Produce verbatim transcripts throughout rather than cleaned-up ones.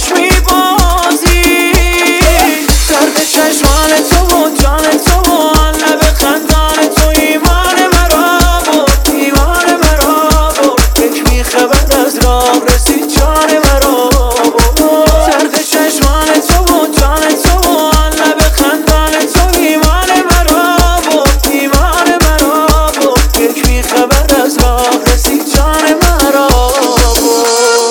باش میبازی. درد چشمان تو و جان تو و لب خندان تو ایمان مرا بود، ایمان مرا بود. یک میخه بعد از راه رسید جان مرا بود. درد چشمان تو و جان تو و لب خندان تو ایمان مرا بود، ایمان مرا بود. یک میخه بعد از راه رسید جان مرا بود.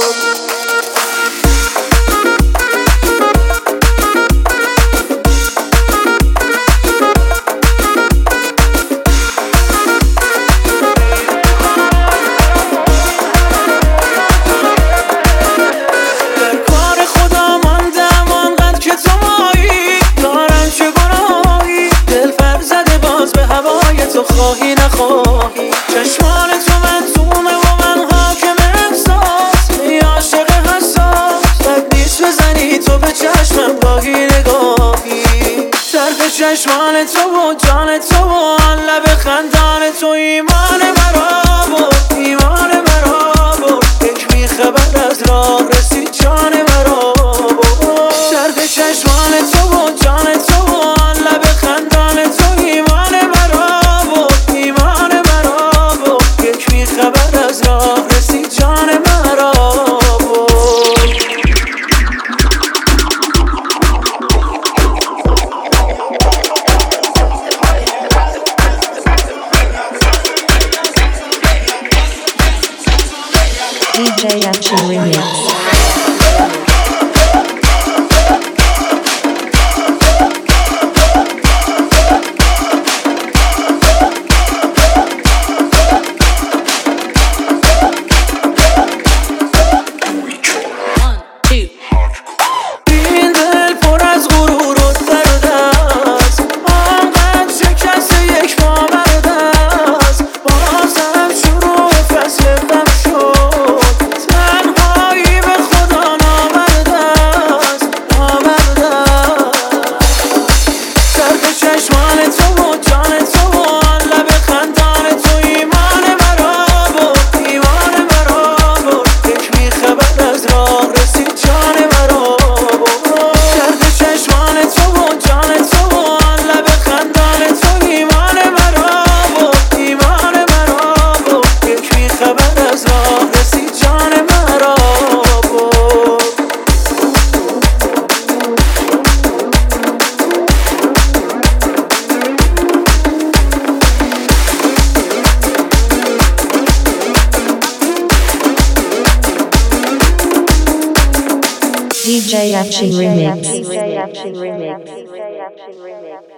تو خواهی نخواهی چشمان تو منظومه و من حاکم احساس. ای عاشق حساس بد نیست بزنی تو به چشمم گاهی نگاهی. درد چشمان تو و جان تو و لب خندان تو ایمان مرا بود، ایمان مرا بود. یک میخه بعد از راه رسید جان مرا بود. درد چشمان تو و جان تو و لب خندان تو ایمان مرا بود، ایمان مرا بود. یک میخه بعد از راه رسید جان مرا بود. دی جی Yachi Remix. D J Yachi Remix.